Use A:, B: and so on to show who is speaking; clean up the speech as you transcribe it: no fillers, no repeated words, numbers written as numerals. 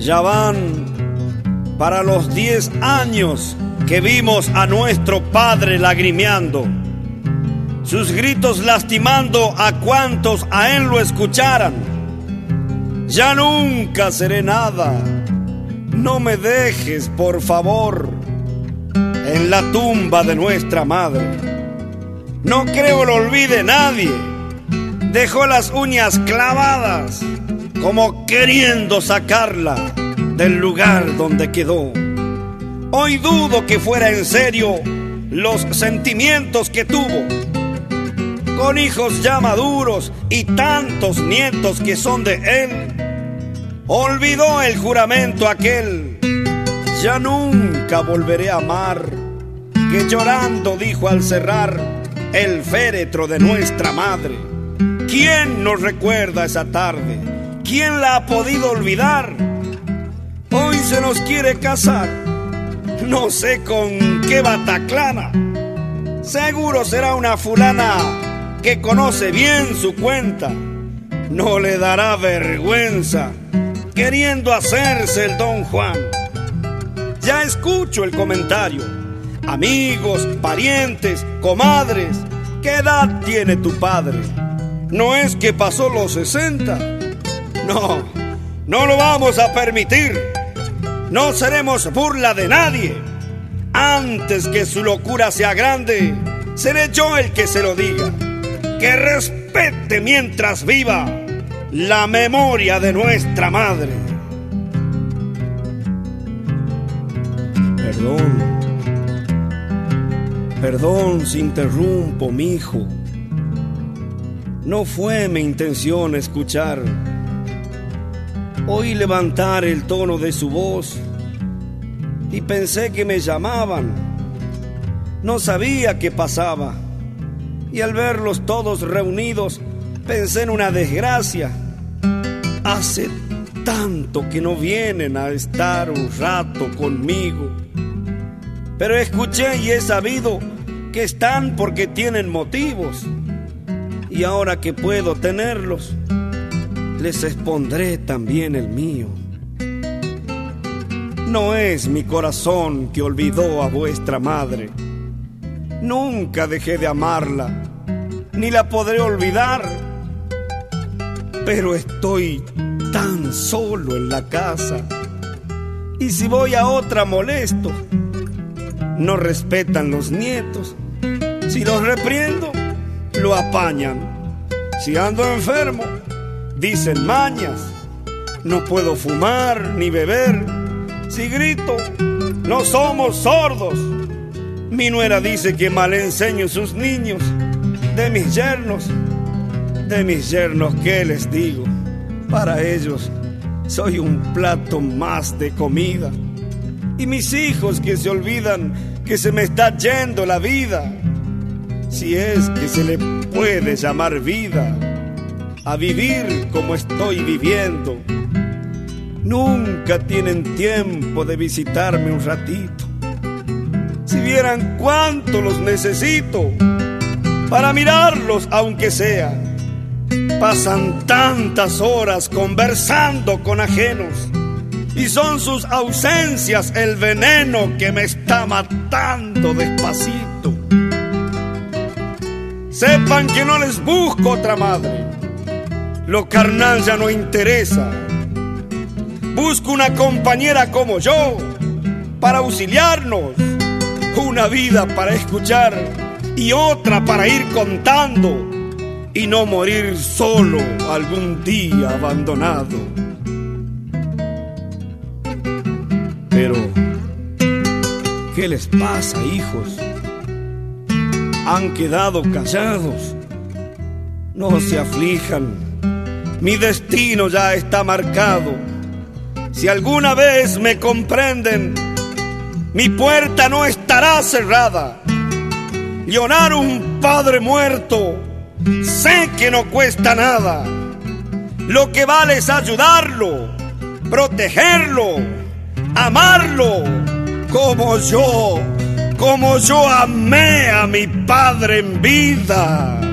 A: Ya van para los 10 años que vimos a nuestro padre lagrimeando, sus gritos lastimando a cuantos a él lo escucharan. Ya nunca seré nada, no me dejes, por favor, en la tumba de nuestra madre. No creo lo olvide nadie, dejó las uñas clavadas, como queriendo sacarla del lugar donde quedó. Hoy dudo que fuera en serio los sentimientos que tuvo, con hijos ya maduros y tantos nietos que son de él. Olvidó el juramento aquel, ya nunca volveré a amar, que llorando dijo al cerrar el féretro de nuestra madre. ¿Quién nos recuerda esa tarde? ¿Quién la ha podido olvidar? Hoy se nos quiere casar, no sé con qué bataclana. Seguro será una fulana que conoce bien su cuenta. No le dará vergüenza queriendo hacerse el Don Juan. Ya escucho el comentario. Amigos, parientes, comadres, ¿qué edad tiene tu padre? ¿No es que pasó los 60? No, no lo vamos a permitir. No seremos burla de nadie. Antes que su locura sea grande, seré yo el que se lo diga. Que respete mientras viva la memoria de nuestra madre. Perdón si interrumpo, mijo. No fue mi intención escuchar. Oí levantar el tono de su voz y pensé que me llamaban. No sabía qué pasaba, y al verlos todos reunidos pensé en una desgracia. Hace tanto que no vienen a estar un rato conmigo, pero escuché y he sabido que están porque tienen motivos, y ahora que puedo tenerlos, les expondré también el mío. No es mi corazón que olvidó a vuestra madre. Nunca dejé de amarla, ni la podré olvidar. Pero estoy tan solo en la casa, y si voy a otra molesto. No respetan los nietos. Si los repriendo, lo apañan. Si ando enfermo, dicen mañas. No puedo fumar ni beber. Si grito, no somos sordos. Mi nuera dice que mal enseño a sus niños. De mis yernos, ¿qué les digo? Para ellos soy un plato más de comida. Y mis hijos que se olvidan que se me está yendo la vida, si es que se le puede llamar vida a vivir como estoy viviendo. Nunca tienen tiempo de visitarme un ratito. Si vieran cuánto los necesito para mirarlos, aunque sea. Pasan tantas horas conversando con ajenos, y son sus ausencias el veneno que me está matando despacito. Sepan que no les busco otra madre. Lo carnal ya no interesa. Busco una compañera como yo para auxiliarnos, una vida para escuchar y otra para ir contando, y no morir solo algún día abandonado. Pero, ¿qué les pasa, hijos? Han quedado callados. No se aflijan, mi destino ya está marcado. Si alguna vez me comprenden, mi puerta no estará cerrada. Llorar un padre muerto, sé que no cuesta nada. Lo que vale es ayudarlo, protegerlo, amarlo, como yo amé a mi padre en vida.